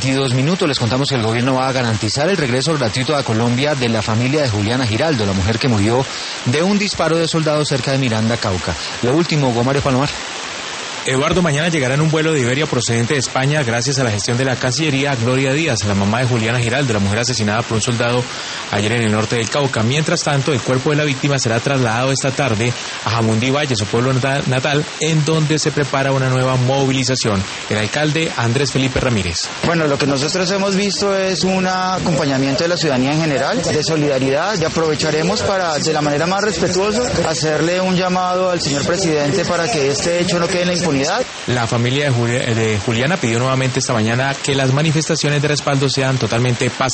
22 minutos les contamos que el gobierno va a garantizar el regreso gratuito a Colombia de la familia de Juliana Giraldo, la mujer que murió de un disparo de soldado cerca de Miranda, Cauca. Lo último, Hugo Mario Palomar. Eduardo, mañana llegará en un vuelo de Iberia procedente de España gracias a la gestión de la Cancillería Gloria Díaz, la mamá de Juliana Giraldo, la mujer asesinada por un soldado ayer en el norte del Cauca. Mientras tanto, el cuerpo de la víctima será trasladado esta tarde a Jamundí Valle, su pueblo natal, en donde se prepara una nueva movilización. El alcalde Andrés Felipe Ramírez. Bueno, lo que nosotros hemos visto es un acompañamiento de la ciudadanía en general, de solidaridad, y aprovecharemos para, de la manera más respetuosa, hacerle un llamado al señor presidente para que este hecho no quede en la impunidad. La familia de Juliana pidió nuevamente esta mañana que las manifestaciones de respaldo sean totalmente pacíficas.